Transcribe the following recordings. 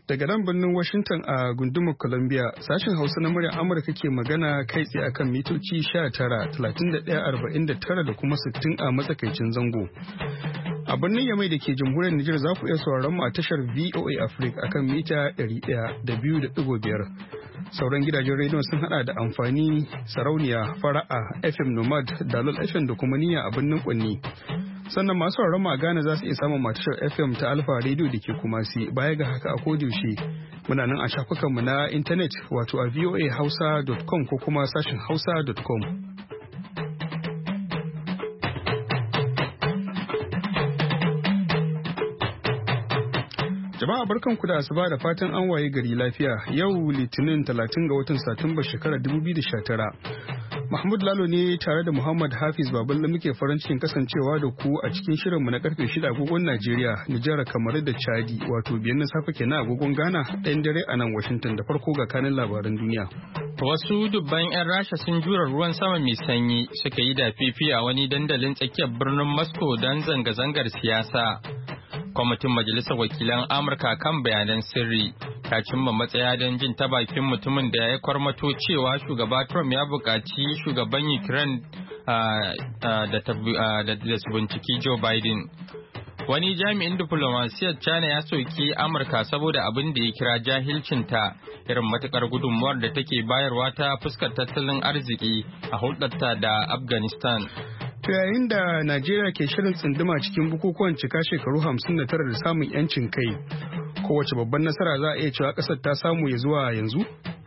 Daga nan birnin Washington a gundumar Columbia, sashen Hausa na muryar Amurka ke magana kai tsaye akan mitoci 19, 31, da kuma 60 a matsakaicin zango. A birnin Yamai da ke jamhuriyar Nijar za ku iya sauraron mu a tashar VOA Africa akan mita 100.5. Sauran gidajen rediyon sun hada da amfani, sarauniya, fara'a, FM Nomad, Dalol FM da kuma niyya a birnin Kwanni. Sannan masu sauraron mu a Ghana za su iya samun matashar FM ta Alfa Radio da ke Kumasi. Baya ga haka a kodiyaushe muna nan a shafukanmu na intanet wato a voahausa.com ko kuma sashin hausa.com. Jama'a barkanku da asuba da fatan an waye gari lafiya. Yau Litinin 30 ga watan Satumba shekarar 2019. Mahmud Lalo ne tare da Muhammad Hafiz Baballe muke farin cikin kasancewa da ku a cikin shirinmu na karfe 6 agogon Najeriya, Nijar, Kamaru da Chadi, wato biyan na safe kenan agogon Ghana, ɗayan dare a nan Washington. Da farko ga kanin labaran duniya. Wasu dubban 'yan Rasha sun jura ruwan sama mai sanyi suka yi da fifi a wani dandalin tsakiyar birnin Moscow don zanga-zangar siyasa. Kwamitin Majalisar Wakilan Amurka kan bayanan sirri ta cimma matsaya don jin ta bakin mutumin da ya kwarmato cewa shugaba Trump ya buƙaci shugaban Ukraine da su binciki Joe Biden. Wani jami'in diflomasiyyar China ya soki Amurka saboda abin da ya kira jahilcinta, irin matukar gudunmuwar da take bayarwa ta fuskar tattalin arziki a hulɗarta da Afghanistan. To yayin da Najeriya ke shirin tsunduma cikin bukukuwan cika shekaru 59 da samun 'yancin kai, kowace babban nasara za a iya cewa ƙasar ta samu ya zuwa yanzu?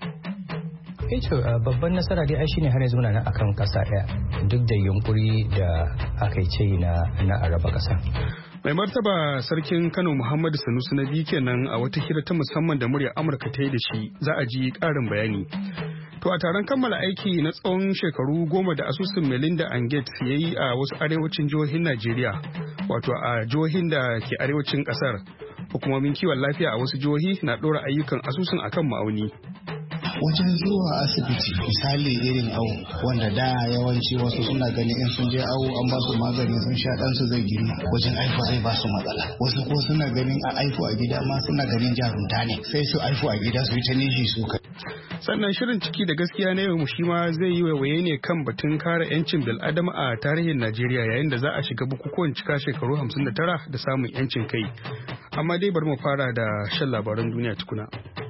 Babban nasara dai ai shine har yanzu muna nan akan ƙasa ɗaya duk da yunkuri da aka yi ce na araba ƙasa. Mai martaba sarkin Kano Muhammadu Sanusi na biyu kenan a wata hira ta musamman da muryar Amurka ta yi da shi, za a ji ƙarin bayani. To a taron kammala aiki na tsawon shekaru 10 da asusun Melinda and Gates ya yi a wasu arewacin jihohin Najeriya, wato a jihohin da ke arewacin kasar, hukumomin kiwon lafiya a wasu jihohi na ɗora ayyukan asusun akan ma'auni. Wajen zuwa asibiti misali irin awo wanda da yawanci wasu suna ganin in sun je awo an ba su magani sun sha ɗansu zai girma, wajen aifo zai ba su matsala. Wasu ko suna ganin a aifo a gida ma suna ganin jarunta ne, sai su aifo a gida su yi ta nishi su kai. Sannan shirin ciki da gaskiya na yau shi ma zai yi waiwaye ne kan batun kare 'yancin bil'adama a tarihin Najeriya yayin da za a shiga bukukuwan cika shekaru 59 da samun 'yancin kai. Amma dai bari mu fara da shan labaran duniya tukuna.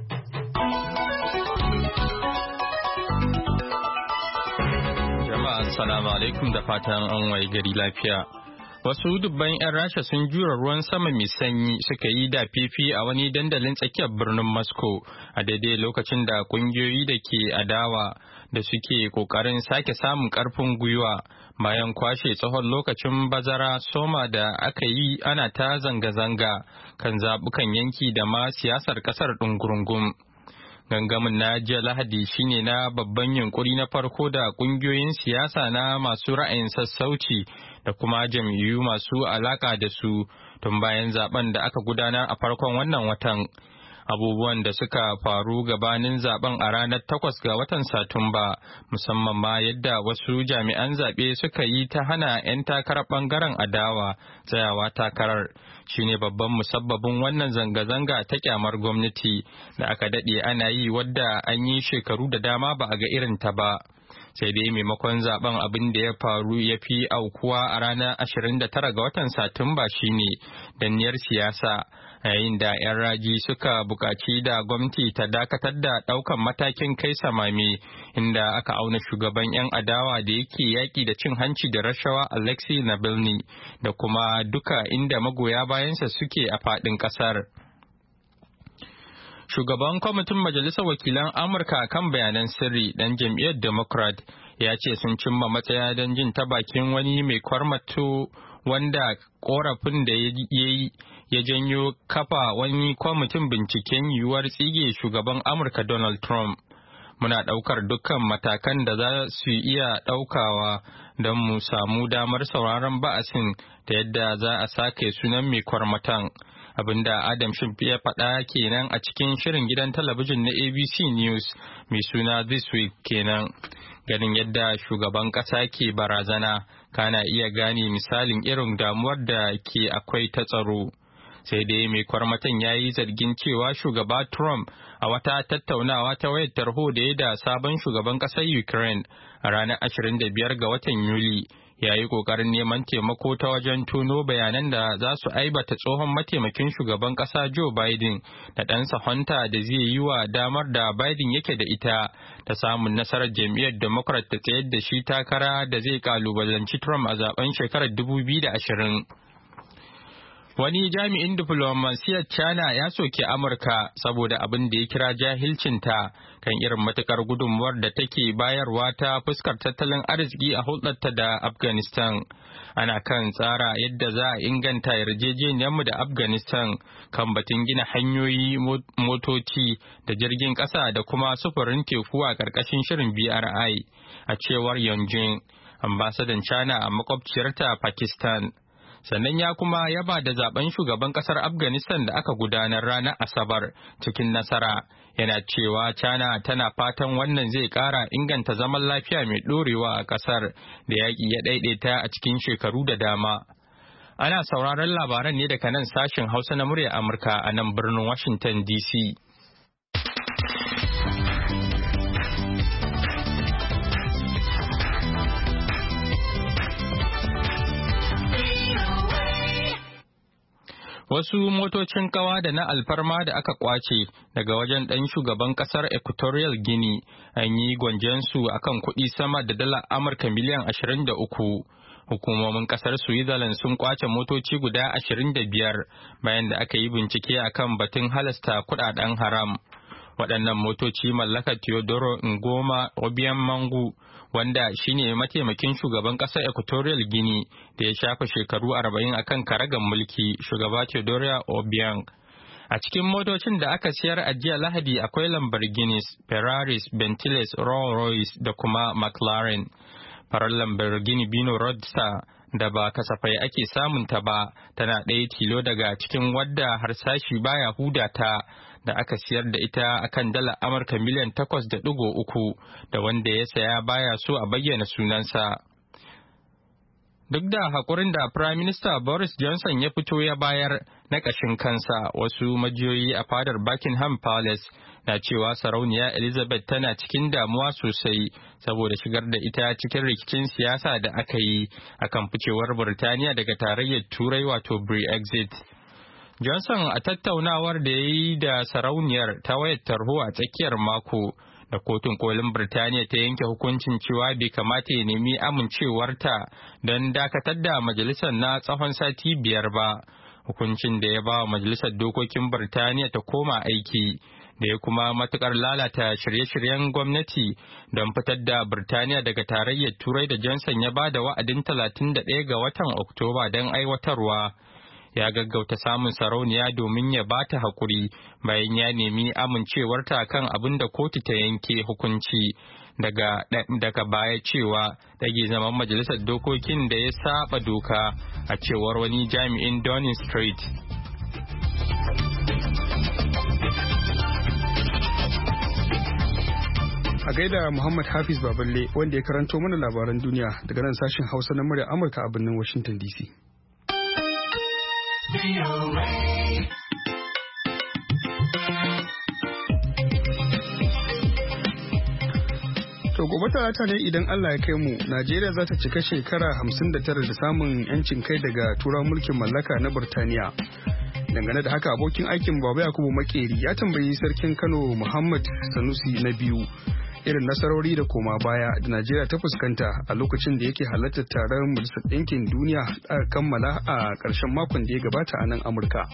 Jama'a assalamu alaikum da fatan an waye gari lafiya. Wasu dubban 'yan Rasha sun jura ruwan sama mai sanyi suka yi da fifi a wani dandalin tsakiyar birnin Moscow a daidai lokacin da kungiyoyi da ke adawa da suke kokarin sake samun karfin gwiwa bayan kwashe tsawon lokacin bazara soma da aka yi ana ta zanga-zanga kan zabukan yanki da ma siyasar kasar ɗungurungum. Gangamin na jiya Lahadi shine na babban yunkuri na farko da kungiyoyin siyasa na masu ra'ayin sassauci da kuma jam'iyyu masu alaka da su tun bayan zaben da aka gudanar a farkon wannan watan. Abubuwan da suka faru gabanin zaben a ranar 8 ga watan Satumba, musamman ma yadda wasu jami'an zaɓe suka yi ta hana 'yan takarar ɓangaren adawa tsayawa takarar, shine babban musabbabin wannan zanga-zanga ta kyamar gwamnati da aka daɗe ana yi wadda an yi shekaru da dama ba a ga irin ta ba. Sai dai maimakon zaben abin da ya faru ya fi aukuwa a ranar 29 ga watan Satumba shine danniyar siyasa, yayin da 'yan raji suka buƙaci da gwamnati ta dakatar da ɗaukan matakin kai samame, inda aka auna shugaban 'yan adawa da yake yaƙi da cin hanci da rashawa Alexei Navalny da kuma duka inda magoya bayansa suke a faɗin ƙasar. Shugaban kwamitin Majalisar Wakilan Amurka kan bayanan sirri ɗan jam'iyyar Democrat ya ce sun cimma matsaya don jin ta bakin wani mai kwarmato wanda korafin da ya janyo kafa wani kwamitin binciken yiwuwar tsige shugaban Amurka Donald Trump. Muna ɗaukar dukkan matakan da za su iya ɗaukawa don mu samu damar sauraron ba'asin ta yadda za a sake sunan mai kwarmatan. Abinda Adam Schiff ya faɗa kenan a cikin shirin gidan talabijin na ABC News mai suna This Week kenan. Ganin yadda shugaban ƙasa ke barazana, kana iya gane misalin irin damuwar da ke akwai ta tsaro. sai dai mai kwarmatan ya yi zargin cewa shugaba Trump a wata tattaunawa ta wayar tarho da ya da sabon shugaban ƙasar Ukraine a ranar 25 ga watan Yuli ya yi ƙoƙarin neman taimako ta wajen tono bayanan da za su aibata tsohon mataimakin shugaban ƙasa Joe Biden da ɗansa Hunter da zai yi wa damar da Biden yake da ita ta samun nasarar jam'iyyar Democrat ta tsayar da shi takara da zai kalubalanci Trump a zaben shekarar 2020. Wani jami'in diflomasiyyar China ya soki Amurka saboda abin da ya kira jahilcinta kan irin matukar gudunmuwar da take bayarwa ta fuskar tattalin arziki a hulɗarta da Afghanistan. Ana kan tsara yadda za a inganta yarjejeniyarmu da Afghanistan kan batun gina hanyoyi, motoci da jirgin ƙasa da kuma sufurin teku a ƙarƙashin shirin BRI, a cewar Yongjin, ambasadan China a makwabciyarta Pakistan. Sannan ya kuma yaba da zaben shugaban kasar Afghanistan da aka gudanar ranar Asabar cikin nasara, yana cewa China tana fatan wannan zai kara inganta zaman lafiya mai dorewa a kasar da yaƙi ya ɗaiɗaita a cikin shekaru da dama. Ana sauraron labaran ne daga nan sashen Hausa na muryar Amurka a nan birnin Washington DC. Wasu motocin kawa da na alfarma da aka kwace daga wajen ɗan shugaban ƙasar Equatorial Guinea an yi gwanjensu a kan kuɗi sama da dala Amurka miliyan 23. Hukumomin ƙasar Switzerland sun kwace motoci guda 25 bayan da aka yi bincike a kan batun halasta kuɗaɗen haram. Waɗannan motoci mallakar Teodoro Ngoma Obiang wanda shine mataimakin shugaban ƙasar Equatorial Guinea da ya shafa shekaru 40 akan karagan mulki, shugaba Teodoro Obiang. A cikin motocin da aka siyar a jiya Lahadi akwai Lamborghinis, Ferraris, Bentleys, Rolls-Royce da kuma McLaren. Farar Lamborghini Bino Roadster da ba kasafai ake samunta ba tana ɗaya tilo daga cikin wadda harsashi baya huda ta da aka siyar da ita akan dala Amurka miliyan 8.3 da wanda ya saya baya so a bayyana sunansa. Duk da haƙurin da Prime Minister Boris Johnson ya fito ya bayar na ƙashin kansa, wasu majiyoyi a fadar Buckingham Palace na cewa sarauniya Elizabeth tana cikin damuwa sosai saboda shigar da ita cikin rikicin siyasa da aka yi akan ficewar Birtaniya daga tarayyar Turai wato Brexit. Johnson a tattaunawar da ya yi da sarauniyar ta wayar tarho a tsakiyar mako da kotun kolin Birtaniya ta yanke hukuncin cewa bai kamata ya nemi amincewarta don dakatar da majalisar na tsawon sati 5 ba, hukuncin da ya ba wa majalisar dokokin Birtaniya ta koma aiki da ya kuma matukar lalata shirye-shiryen gwamnati don fitar da Birtaniya daga tarayyar Turai da Johnson ya ba da wa'adin 31 ga watan Oktoba don aiwatarwa. Ya gaggauta samun sarauniya domin ya ba ta haƙuri bayan ya nemi amincewarta kan abin da kotu ta yanke hukunci daga baya cewa ɗage zaman majalisar dokokin da ya saba doka, a cewar wani jami'in Downing Street. A gaida Muhammad Hafiz Baballe wanda ya karanto mana labaran duniya daga nan sashen Hausa na murya Amurka a birnin Washington DC. To gobe talata ne idan Allah ya kai mu, Najeriya za ta cika shekara 59 da samun 'yancin kai daga turawan mulkin mallaka na Burtaniya. Dangane da haka abokin aikin Baba Yakubu Makeri ya tambayi sarkin Kano Muhammad Sanusi na biyu irin nasarori da koma baya da Najeriya ta fuskanta a lokacin da yake halartar taron Majalisar Ɗinkin Duniya da kammala a ƙarshen makon da ya gabata a nan Amurka.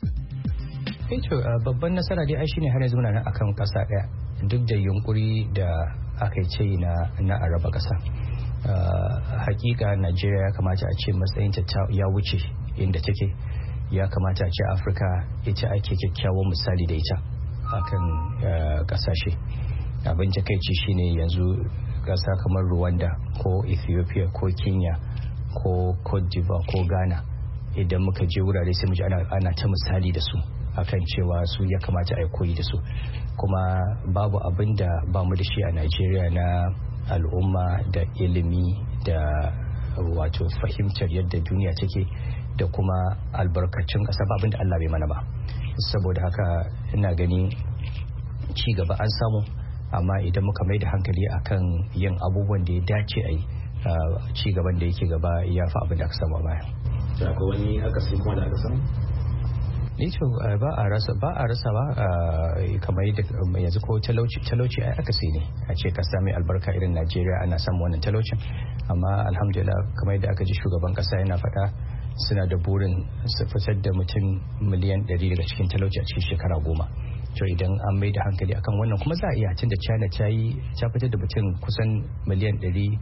Babban nasara dai shine har yanzu muna nan akan ƙasa ɗaya duk da yunkuri da aka yi ce na araba ƙasa. Hakika Najeriya ya kamata a ce matsayinta ya wuce inda take, ya kamata a ce Afirka ita ake kyakkyawan misali da ita akan ƙasashe. Abin jakaici shine yanzu ƙasa kamar Rwanda ko Ethiopia ko Kenya ko Cote d'Ivoire ko Ghana, idan muka je wurare sai mu ji ana ta misali da su akan cewa su ya kamata a koyi da su, kuma babu abin da ba mu da shi a Najeriya na al'umma da ilimi da wato fahimtar yadda duniya take da kuma albarkacin ƙasa ba abinda Allah bai mana ba. Saboda haka ina gani ci gaba an samu, amma idan muka mai da hankali akan yin abubuwan da ya dace a yi, ci gaban da yake gaba ya fi abin da aka samu a baya. Akwai wani akasi kuma da aka samu? Ni ce ba a rasa ba kamar yadda yanzu ko talauci ai akasi ne, a ce kasa mai albarka irin Najeriya ana samun wannan talaucin, amma alhamdulillah kamar yadda aka ji shugaban kasa yana faɗa suna da burin su fitar da mutum miliyan 100 daga cikin talauci a cikin shekara 10. To idan an mai da hankali akan wannan kuma za a iya, tun da China ta fitar da mutum kusan miliyan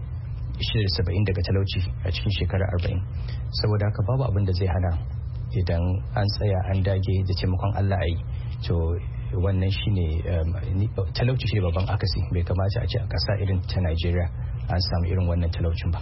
170 daga talauci a cikin shekara 40. Saboda haka babu abin da zai hana idan an tsaya an dage da taimakon Allah a yi. To wannan shine talauci shi babban akasi, bai kamata a ce a ƙasa irin ta Najeriya an samu irin wannan talaucin ba.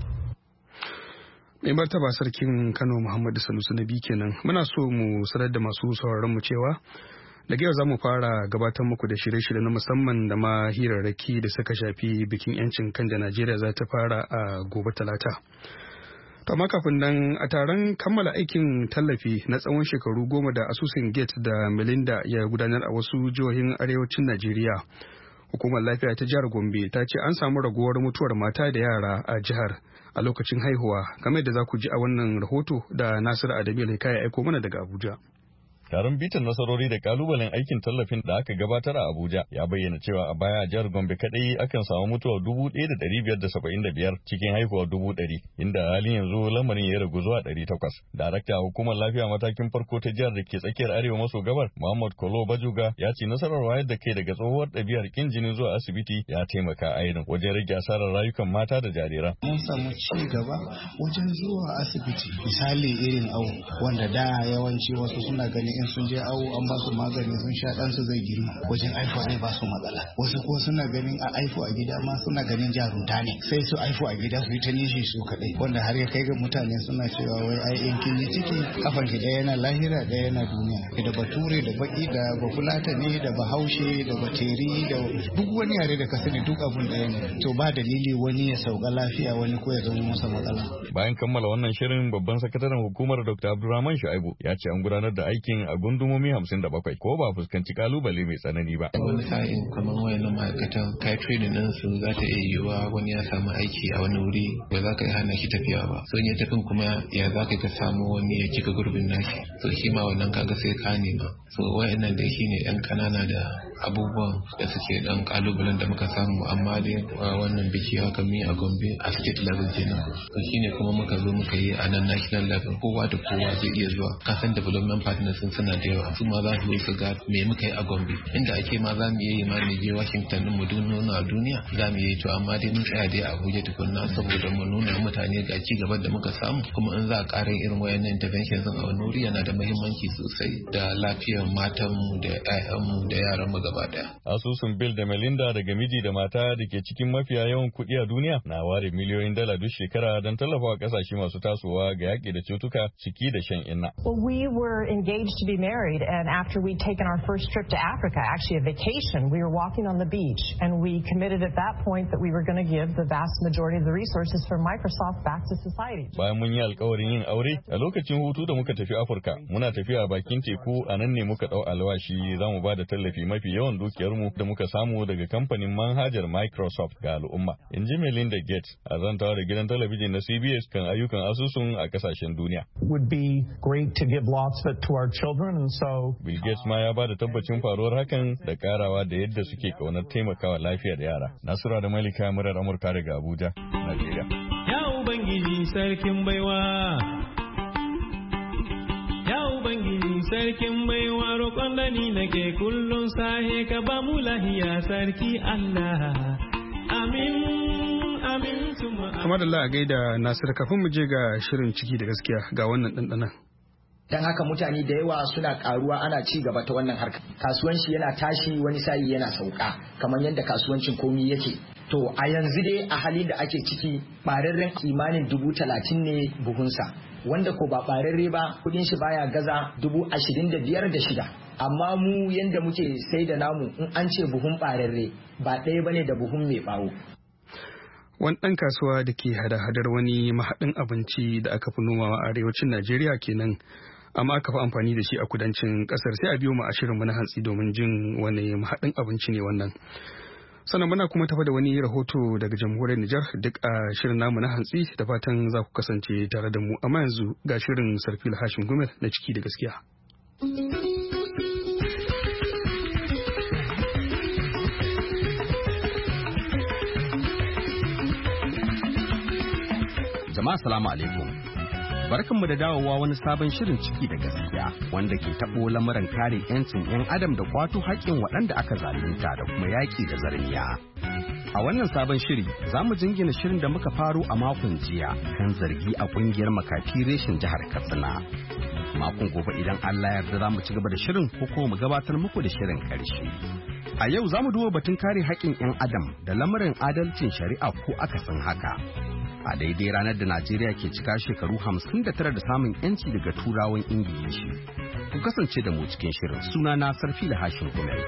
Mai martaba sarkin Kano Muhammadu Sanusi na biyu kenan. Muna so mu sanar da masu sauraron mu cewa daga yau za mu fara gabatar muku da shirye-shirye na musamman da ma hirarraki da suka shafi bikin 'yancin kan da Najeriya za ta fara a gobe Talata. Amma kafin nan, a taron kammala aikin tallafi na tsawon shekaru 10 da asusun Gates da Melinda ya gudanar a wasu jihohin arewacin Najeriya, hukumar lafiya ta jihar Gombe ta ce an samu raguwar mutuwar mata da yara a jihar a lokacin haihuwa, kamar da za ku ji a wannan rahoto da Nasiru Adamu ya aiko mana daga Abuja. Taron bitan nasarori da kalubalen aikin tallafin da aka gabatar a Abuja ya bayyana cewa a baya a jihar Gombe kadai akan samu mutuwa 1,575 cikin haihuwa 100,000, inda halin yanzu lamarin ya ragu zuwa 800. Darakta hukumar lafiya matakin farko ta jihar da ke tsakiyar arewa maso gabar, Muhammad Kolo Bajuga, ya ce nasarar wayar da kai daga tsohuwar ɗabi'ar kin jini zuwa asibiti ya taimaka ainihin wajen rage asarar rayukan mata da jariran. Mun samu ci gaba wajen zuwa asibiti, misali irin awo wanda da yawanci wasu suna ganin in sun je awo an ba su magani sun sha ɗansu zai girma, wajen aifuwa zai ba su matsala. Wasu ko suna ganin a aifu a gida ma suna ganin jarunta ne, sai su aifu a gida su yi ta nishi su kaɗai, wanda har ya kai ga mutane suna cewa wai ai in kin yi ciki kafan ki ɗaya yana lahira ɗaya yana duniya. Da bature da baki da bafulata ne da bahaushe da bateri da duk wani yare da ka sani duk abun ɗaya ne. To ba dalili wani ya sauka lafiya wani ko ya zama masa matsala. Bayan kammala wannan shirin, babban sakataren hukumar Dr. Abdulrahman Shu'aibu ya ce an gudanar da aikin a gundumomi 57 ko ba fuskanci kalubale mai tsanani ba. Wani sa'in kamar wayannan ma'aikatan kai training din su za ta iya yiwuwa wani ya samu aiki a wani wuri ba za ka yi hana shi tafiya ba. So ya tafin kuma ya za ka samu wani ya cika gurbin nashi. So shi ma wannan kaga sai ka nema. So wayannan da shi ne yan kanana da abubuwan da suke dan kalubalen da muka samu, amma dai wannan biki haka mi a Gombe a state level kenan. So shine kuma muka zo muka yi a nan national level, kowa da kowa zai iya zuwa. Kasan development partners suna da yawa, su ma za su yi su ga me muka yi a Gombe, inda ake ma za mu yi ma mu je Washington din mu nuna a duniya za mu yi, to amma dai mun tsaya dai a Abuja tukunna saboda mu nuna mutane ga ci gaban da muka samu, kuma in za a ƙara irin wayannan interventions a wani wuri yana da muhimmanci sosai da lafiyar matanmu da 'ya'yanmu da yaranmu gaba daya. Asusun Bill da Melinda daga miji da mata da ke cikin mafiya yawan kuɗi a duniya na ware miliyoyin dala duk shekara don tallafawa ƙasashe masu tasowa ga yaƙi da cutuka ciki da shan inna. We were engaged to be married, and after we'd taken our first trip to Africa, actually a vacation, we were walking on the beach, and we committed at that point that we were going to give the vast majority of the resources from Microsoft back to society. Bayan mun yi alkawarin yin aure, a lokacin hutu da muka tafi Afirka, muna tafiya bakin teku, a nan ne muka ɗau alwashi za mu ba da tallafi mafi yawan dukiyarmu da muka samu daga kamfanin manhajar Microsoft ga al'umma. In ji Melinda Gates, a zantawa da gidan talabijin na CBS kan ayyukan asusun a kasashen duniya. Would be great to give lots of it to our children, and so Bill Gates ma ya ba da tabbacin faruwar hakan da karawa da yadda suke kaunar taimakawa lafiyar yara. Nasura da Malika, murar Amurka daga Abuja, Najeriya. Ya Ubangiji sarkin baiwa, ya Ubangiji sarkin baiwa, roƙon da ni nake kullum sahe ka ba mu lahiya sarki Allah. Amin, amin tuma. Kamar da Allah a gaida Nasiru, kafin mu je ga shirin ciki da gaskiya ga wannan ɗanɗanan. Don haka mutane da yawa suna karuwa, ana ci gaba ta wannan harka. Kasuwanci yana tashi, wani sa'i yana sauka, kamar yadda kasuwancin komi yake. To a yanzu dai a halin da ake ciki, ɓararren kimanin 30,000 ne buhunsa, wanda ko ba ɓararre ba kudin shi baya gaza 25,600. Amma mu yanda muke sai da namu, in an ce buhun ɓararre ba ɗaya bane da buhun mai ɓawo. Wani ɗan kasuwa da ke hada-hadar wani mahaɗin abinci da aka fi nomawa a arewacin Najeriya kenan, amma aka fi amfani da shi a kudancin ƙasar. Sai a biyo mu a shirinmu na hantsi domin jin wani mahaɗin abinci ne wannan. Sannan muna kuma tafa da wani rahoto daga jamhuriyar Nijar duk a shirin namu na hantsi, da fatan za ku kasance tare da mu. Amma yanzu ga shirin Sarfil Hashim Gumel na ciki da gaskiya. Jama'a salamu alaikum. Barkanmu da dawowa wani sabon shirin ciki da gaskiya wanda ke taɓo lamuran kare 'yancin 'yan adam da kwato haƙƙin waɗanda aka zalunta da kuma yaƙi da zarmiya. A wannan sabon shiri za mu jingina shirin da muka faro a makon jiya kan zargi a ƙungiyar makafi reshen jihar Katsina. Makon gobe idan Allah yarda za mu ci gaba da shirin ko kuma mu gabatar muku da shirin ƙarshe. A yau za mu duba batun kare haƙƙin 'yan adam da lamarin adalcin shari'a ko akasin haka. A daidai ranar da Najeriya ke cika shekaru 59 da samun 'yanci daga turawan Ingilishi. Ku kasance da mu cikin shirin. Suna na Sarfila Hashim Gumel.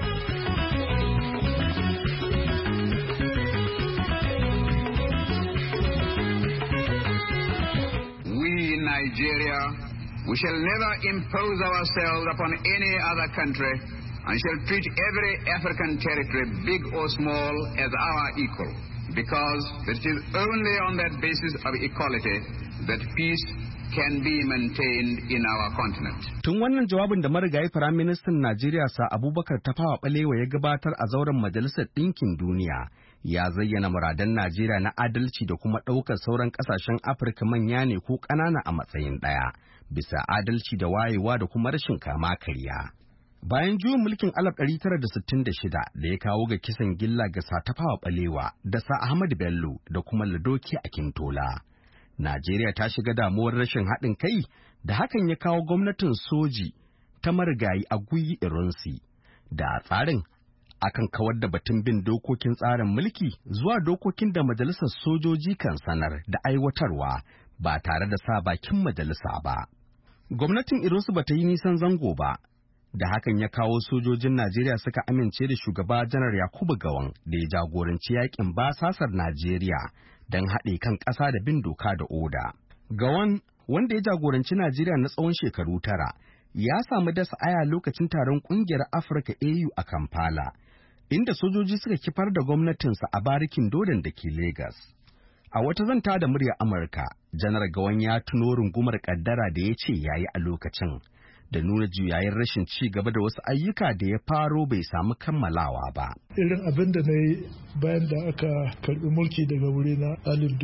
We in Nigeria, we shall never impose ourselves upon any other country and shall treat every African territory, big or small, as our equal. Because it is only on that basis of equality that peace can be maintained in our continent. Tun wannan jawabin da marigayi Firaministan Najeriya Sa Abubakar Tafawa Balewa ya gabatar a zauren Majalisar Ɗinkin Duniya, ya zayyana muradan Najeriya na adalci da kuma ɗaukar sauran ƙasashen Afirka manya ne ko ƙanana a matsayin ɗaya, bisa adalci da wayewa da kuma rashin kama karya. Bayan juyin mulkin 1966 da ya kawo ga kisan gilla ga Sa Tafawa Balewa da Sa Ahmadu Bello da kuma Ladoke Akintola, Najeriya ta shiga damuwar rashin haɗin kai da hakan ya kawo gwamnatin soji ta marigayi Aguiyi Ironsi. Da tsarin akan kawar da batun bin dokokin tsarin mulki zuwa dokokin da majalisar sojoji kan sanar da aiwatarwa ba tare da sa bakin majalisa ba. Gwamnatin Ironsi ba ta yi nisan zango ba. Da hakan ya kawo sojojin Najeriya suka amince da shugaba Janar Yakubu Gowon da ya jagoranci yakin basasar Najeriya don haɗe kan ƙasa da bin doka da oda. Gowon, wanda ya jagoranci Najeriya na tsawon shekaru 9, ya samu dasa aya lokacin taron ƙungiyar Afirka AU a Kampala, inda sojoji suka kifar da gwamnatinsa a barikin Dodon da ke Legas. A wata zanta da muryar Amurka, Janar Gowon ya tuno rungumar ƙaddara da ya ce ya yi a lokacin, da nuna juyayin rashin ci gaba da wasu ayyuka da ya faro bai samu kammalawa ba. Irin abin da na yi bayan da aka karbi mulki daga wuri na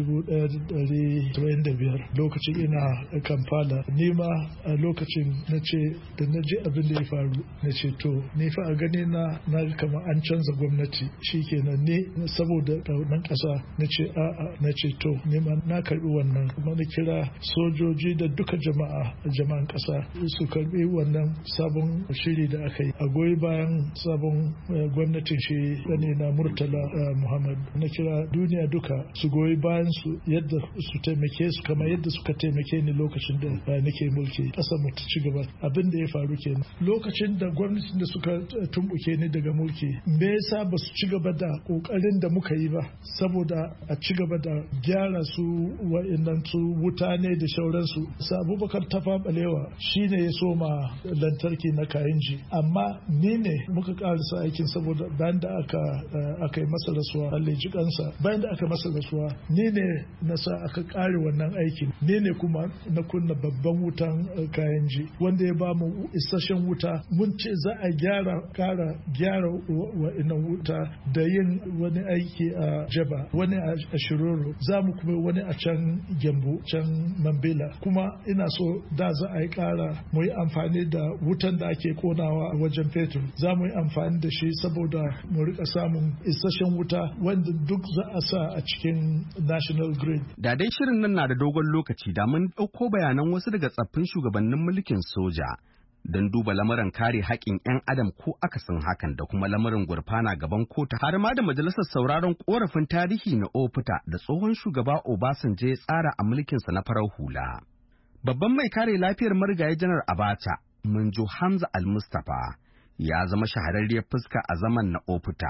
1975 lokacin ina Kampala, nima a lokacin na ce da na ji abin da ya faru na ce to ni fa a gani na kama an canza gwamnati shikenan ne saboda nan kasa na ce a'a na ce to nima na karbi wannan kuma na kira sojoji da duka jama'an kasa su karbi wannan sabon shiri da aka yi a goyi bayan sabon gwamnatin shi ne na Murtala Muhammad. Na kira duniya duka su goyi bayan su yadda su taimake su kamar yadda suka taimake ni lokacin da nake mulki ƙasar mu ta ci gaba. Abin da ya faru kenan lokacin da gwamnatin da suka tumbuke ni daga mulki, me yasa ba su ci gaba da kokarin da muka yi ba saboda a ci gaba da gyara su wa'annan su wuta ne da shauransu. Abubakar Tafawa Balewa shine ya soma lantarki na Kayenji, amma ni ne muka karasa aikin saboda bayan da aka yi masa rasuwa Allah ji kansa, bayan da aka masa rasuwa ni ne na sa aka kare wannan aikin, ni ne kuma na kunna babban wutan Kayenji wanda ya ba mu isasshen wuta. Mun ce za a kara gyara wa'annan wuta da yin wani aiki a Jaba, wani a Shiroro, za mu kuma wani a can Gembu, can Mambila, kuma ina so da za a yi kara mu yi amfani da wutan da ake konawa a wajen fetur, za mu yi amfani da shi saboda mu rika samun isasshen wuta wanda duk za a sa a cikin national grid. Da dai shirin nan na da dogon lokaci da mun ɗauko bayanan wasu daga tsaffin shugabannin mulkin soja don duba lamarin kare haƙƙin 'yan adam ko akasin hakan da kuma lamarin gurfana gaban kotu har ma da majalisar sauraron ƙorafin tarihi na Ofuta da tsohon shugaba Obasanjo ya tsara a mulkinsa na farar hula. Babban mai kare lafiyar marigayi Janar Abacha, Manjo Hamza Al-Mustapha, ya zama shahararriyar fuska a zaman na Ofuta,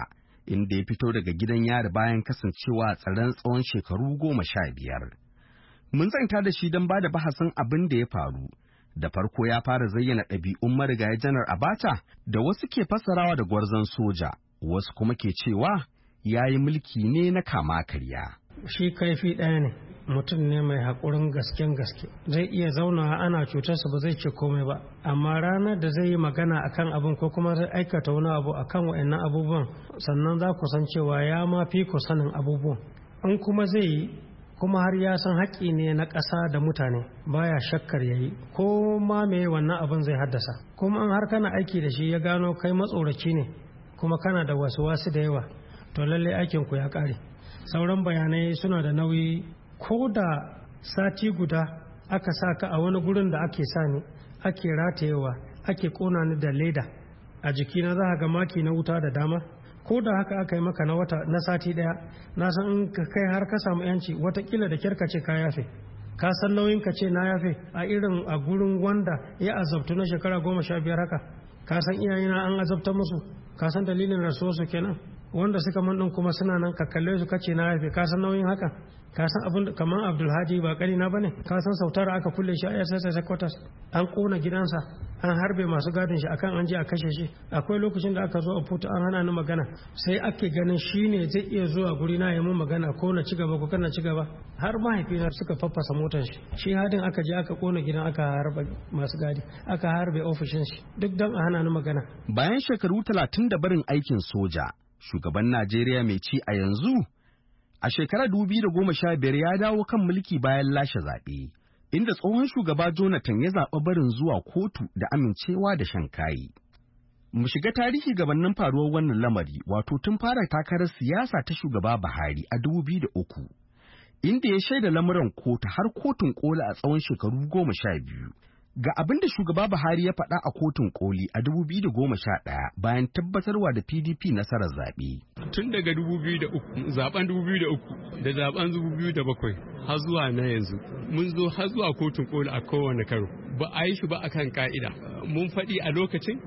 inda ya fito daga gidan yari bayan kasancewa a tsaron tsawon shekaru 15. Mun zanta da shi don ba da bahasin abin da ya faru. Da farko ya fara zayyana ɗabi'un marigayi Janar Abacha da wasu ke fassarawa da gwarzon soja, wasu kuma ke cewa ya yi mulki ne na kama karya. Shi kaifi ɗaya ne, mutum ne mai haƙurin gasken gaske. Zai iya zaunawa ana cutarsa ba zai ce komai ba, amma ranar da zai yi magana akan abin ko kuma zai aikata wani abu akan waɗannan abubuwan, sannan za ku san cewa ya ma fi ku sanin abubuwan. In kuma zai yi, kuma har ya san haƙƙi ne na ƙasa da mutane, baya shakkar yayi ko ma me wannan abin zai haddasa. Kuma in har kana aiki da shi ya gano kai matsoraci ne, kuma kana da wasu da yawa, to lallai aikin ku ya ƙare. Sauran bayanai suna da nauyi. Ko da sati guda aka sa ka a wani gurin da ake sani, ake ratayewa, ake ƙona ni da leda a jikina, za ga maki na wuta da dama. Ko da haka aka yi maka na sati ɗaya, na san in kai har ka samu yanci, watakila da kyarka ce ka yafe, ka san nauyin ka ce na yafe a irin a gurin wanda ya azabtu na shekara 15 haka. Ka san iyayena an azabta musu, ka san dalilin rasuwarsu kenan. Wanda suka man din kuma suna nan, ka kalle su kace na yafe, ka san nauyin haka. Ka san abin kamar Abdulhadi ba kari na bane, ka san Sautara aka kulle shi a SSS quarters, an kona gidansa, an harbe masu gadin shi akan an je a kashe shi. Akwai lokacin da aka zo a futa an hana ni magana, sai ake ganin shine zai iya zuwa guri na ya mun magana ko na cigaba ko kana cigaba. Har mahaifina suka faffasa motar shi, shi hadin aka je aka kona gidan, aka harba masu gadi, aka harbe ofishin shi, duk dan a hana ni magana. Bayan shekaru 30 da barin aikin soja, shugaban Najeriya mai ci a yanzu a shekarar 2015 ya dawo kan mulki bayan lashe zaɓe, inda tsohon shugaba Jonathan ya zaɓi barin zuwa kotu da amincewa da shan kayi. Mu shiga tarihi gabanin faruwar wannan lamari, wato tun fara takarar siyasa ta shugaba Buhari a 2003, inda ya shaida lamuran kotu har kotun koli a tsawon shekaru 12. Ga abin da shugaba Buhari ya faɗa a kotun koli a 2011 bayan tabbatarwa da PDP nasarar zaɓe. Tun daga 2003, zaben 2003 da zaben 2007 har zuwa na yanzu, mun zo har zuwa kotun koli a kowane karo. Ba a yi shi ba akan ka'ida. Mun faɗi a lokacin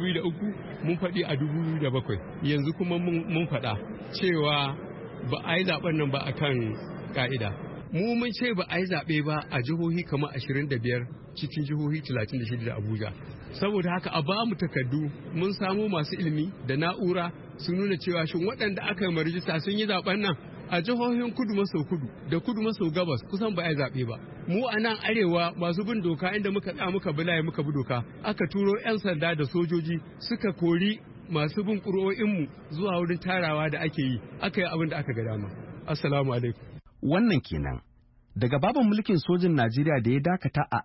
2003, mun faɗi a 2007, yanzu kuma mun faɗa cewa ba a yi zaben nan ba akan ka'ida. Mu mun ce ba a yi zaɓe ba a jihohi kamar 25 cikin jihohi 36 da Abuja. Saboda haka a ba mu takardu, mun samu masu ilimi da na'ura sun nuna cewa shin waɗanda aka yi marijista sun yi zaɓen nan a jihohin kudu maso kudu da kudu maso gabas kusan ba a yi zaɓe ba. Mu a nan arewa masu bin doka inda muka tsaya muka bulaye muka bi doka, aka turo 'yan sanda da sojoji suka kori masu bin ƙuri'o'inmu zuwa wurin tarawa da ake yi, aka yi abin da aka ga dama. Assalamu alaikum. Wannan kenan daga babban mulkin sojin Najeriya da ya dakata a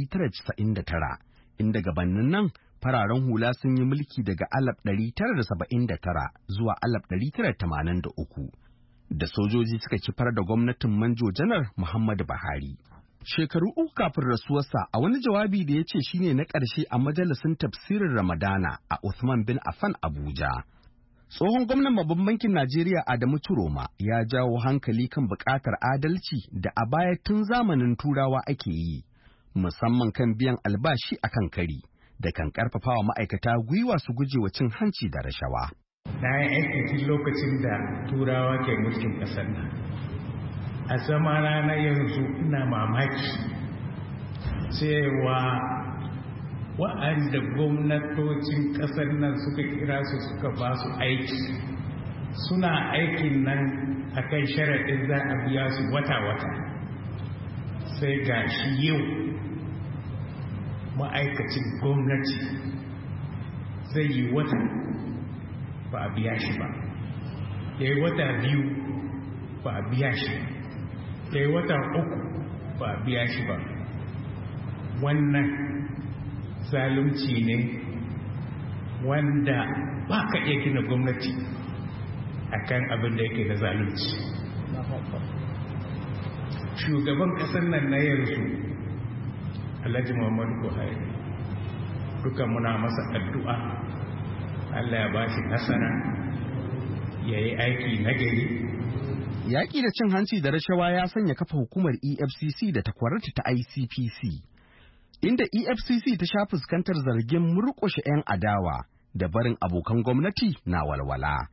1999, inda gabanin nan fararen hula sun yi mulki daga 1979 zuwa 1983, da sojoji suka kifar da gwamnatin Manjo Janar Muhammadu Buhari. Shekaru uku kafin rasuwarsa, a wani jawabi da ya ce shine na ƙarshe a majalisin tafsirin Ramadana a Uthman bin Affan Abuja, tsohon gwamnan babban bankin Najeriya Adamu Turoma ya jawo hankali kan buƙatar adalci da a baya tun zamanin Turawa ake yi, musamman kan biyan albashi a kan kari, da kan ƙarfafawa ma'aikata gwiwa su gujewa cin hanci da rashawa. Na yi aiki tun lokacin da Turawa ke mulkin ƙasar nan. A zamana na yanzu ina mamaki cewa wa'anda gwamnatocin ƙasar nan suka kira su suka ba su aiki, suna aikin nan a kan sharaɗin za a biya su wata-wata, sai ga shi yau ma'aikacin gwamnati zai yi wata ba a biya shi ba, ya yi wata 2 ba a biya shi, ya yi wata 3 ba a biya shi ba. Wannan zalunci ne wanda ba ka iya gina gwamnati a kan abin da yake da zalunci. Shugaban ƙasar nan na yanzu Alhaji Muhammadu Buhari, duka muna masa addu'a Allah ya ba shi nasara, ya yi aiki nagari. Yaƙi da cin hanci da rashawa ya sanya kafa hukumar EFCC da takwararta ta ICPC, inda EFCC ta sha fuskantar zargin murƙushe 'yan adawa da barin abokan gwamnati na walwala.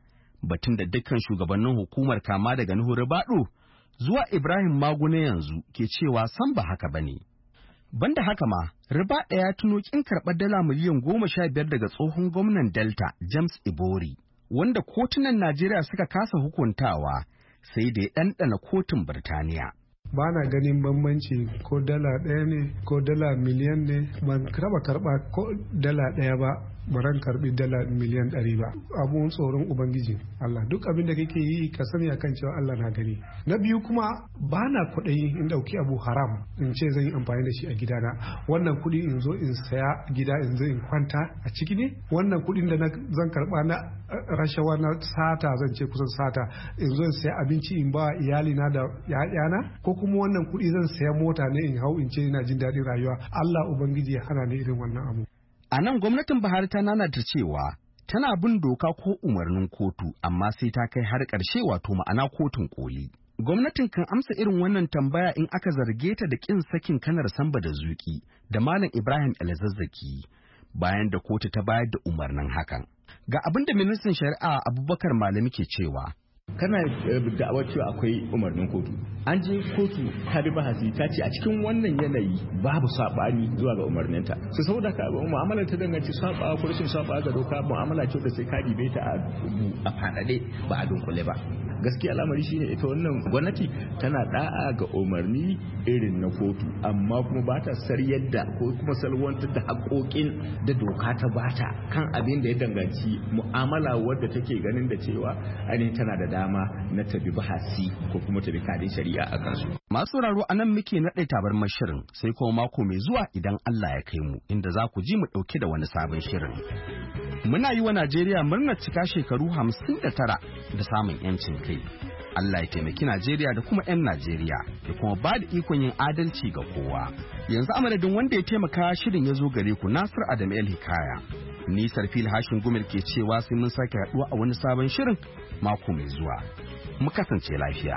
batun da dukkan shugabannin hukumar kama daga Nuhu Ribadu zuwa Ibrahim Maguna yanzu ke cewa san ba haka bane. Banda haka ma, Ribadu ya tuno kin karɓar dala miliyan 15 daga tsohon gwamnan Delta James Ibori, wanda kotunan Najeriya suka kasa hukuntawa sai da ya ɗanɗana kotun Birtaniya. Ba na ganin bambanci ko dala 1 ne ko dala miliyan ne, ban karɓa ko dala 1 ba, baran karɓi dala miliyan 100 ba. Abun tsoron Ubangiji Allah, duk abin da kake yi ka sani akan cewa Allah na gani. Na biyu kuma ba na kuɗi in ɗauki abu haram in ce zan yi amfani da shi a gidana. Wannan kuɗi in zo in saya gida in zo in kwanta a ciki ne? Wannan kuɗin da zan karɓa na rashawa na sata, zan ce kusan sata, in zo in saya abinci in ba iyalina da ƴaƴana, ko kuma wannan kuɗi zan saya mota ne in hau in ce ina jin daɗin rayuwa. Allah Ubangiji ya hana ni irin wannan abu. A nan gwamnatin Buhari ta nanata cewa tana bin doka ko umarnin kotu, amma sai ta kai har ƙarshe, wato ma'ana kotun koli. Gwamnatin kan amsa irin wannan tambaya in aka zarge ta da ƙin sakin Kanar Samba da Zuƙi da Malam Ibrahim El-Zazzaki bayan da kotu ta bayar da umarnin hakan. Ga abin da ministan shari'a Abubakar Malami ke cewa. Kana da'awar cewa akwai umarnin kotu, an je kotu ta bi bahasi ta ce a cikin wannan yanayi babu sabani zuwa ga umarninta, su saboda ka mu'amalar ta danganci saba ko rashin saba ga doka, mu'amala ce da sai ka dibe ta a fadade ba a dunkule ba. Gaskiya lamari shine ita wannan gwamnati tana da'a ga umarni irin na kotu, amma kuma ba ta saryar da ko kuma salwantar da haƙoƙin da doka ta bata kan abin da ya danganci mu'amala wadda take ganin da cewa ainihin tana da dama na tabi bahasi ko kuma tabi kadin shari'a a kansu. Masu sauraro a nan muke naɗe tabarmar shirin, sai kuma mako mai zuwa idan Allah ya kai mu, inda za ku ji mu ɗauke da wani sabon shirin. Muna yi wa Najeriya murnar cika shekaru 59 da samun 'yancin kai. Allah ya taimaki Najeriya da kuma 'yan Najeriya da kuma ba da ikon yin adalci ga kowa. Yanzu a madadin wanda ya taimaka shirin ya zo gare ku, Nasir Adam El Hikaya. Ni Sarfil Hashin Gumel ke cewa sai mun sake haɗuwa a wani sabon shirin mako mai zuwa. Mu kasance lafiya.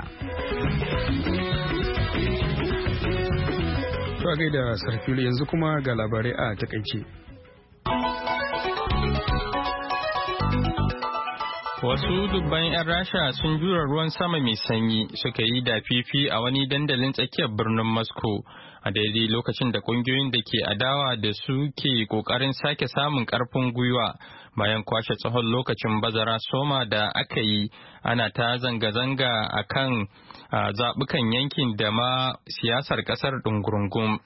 To gaida Sarfil, yanzu kuma ga labarai a takaice. Wasu dubban 'yan Rasha sun jura ruwan sama mai sanyi suka yi da fifi a wani dandalin tsakiyar birnin Moscow a daidai lokacin da kungiyoyin da ke adawa da su ke kokarin sake samun karfin gwiwa bayan kwashe tsawon lokacin bazara soma da aka yi ana ta zanga-zanga a kan zaɓukan yankin da ma siyasar ƙasar ɗungurungum.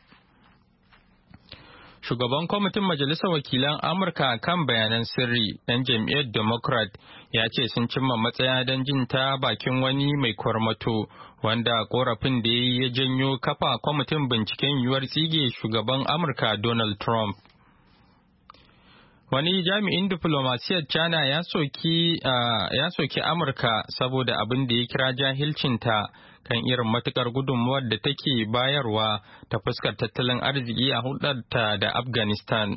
Shugaban kwamitin Majalisar Wakilan Amurka kan bayanan sirri ɗan jam'iyyar Democrat ya ce sun cimma matsaya don jin ta bakin wani mai kwarmato wanda korafin da ya janyo kafa kwamitin binciken yiwuwar tsige shugaban Amurka Donald Trump. Wani jami'in diflomasiyyar China ya soki Amurka saboda abin da ya kira jahilcinta kan irin matukar gudunmuwar da take bayarwa ta fuskar tattalin arziki a hudarta da Afghanistan.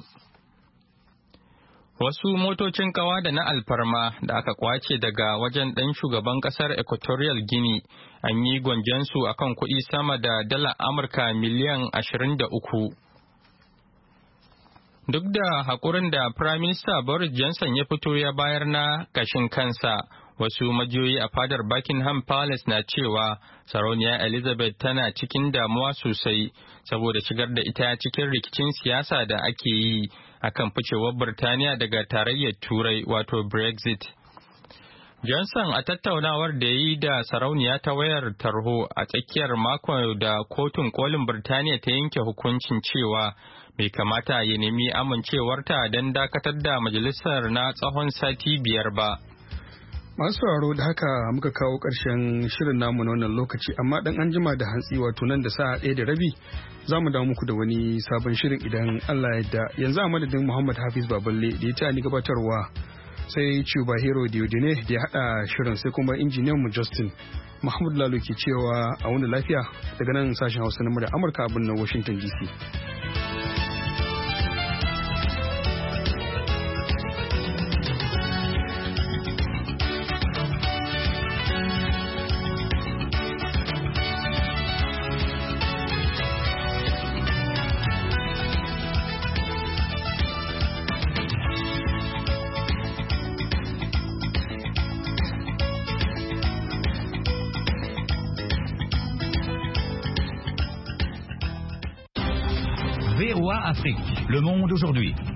Wasu motocin kawa da na alfarma da aka kwace daga wajen ɗan shugaban ƙasar Equatorial Guinea an yi gwanjansu akan kuɗi sama da dala Amurka miliyan 23. Duk da haƙurin da Prime Minister Boris Johnson ya fito ya bayar na ƙashin kansa, wasu majiyoyi a fadar Buckingham Palace na cewa Sarauniya Elizabeth tana cikin damuwa sosai saboda shigar da ita cikin rikicin siyasa da ake yi akan ficewar Birtaniya daga tarayyar Turai wato Brexit. Johnson a tattaunawar da ya yi da Sarauniya ta wayar tarho a tsakiyar mako da Kotun Kolin Birtaniya ta yanke hukuncin cewa bai kamata ya nemi amincewarta don dakatar da majalisar na tsawon sati 5 ba. Masu sauraro da haka muka kawo ƙarshen shirin namu na wannan lokaci, amma dan an jima da hantsi wato nan da sa'a 1:30 za mu dawo muku da wani sabon shirin idan Allah ya yarda. Yanzu a madadin Muhammad Hafiz Baballe da ya tani gabatarwa, sai Chuba Hero Diodine da ya haɗa shirin, sai kuma injiniyan mu Justin. Muhammad Lalo ke cewa a wani lafiya daga nan sashen Hausa na murya Amurka a birnin Washington DC. VOA Afrique. Le Monde aujourd'hui.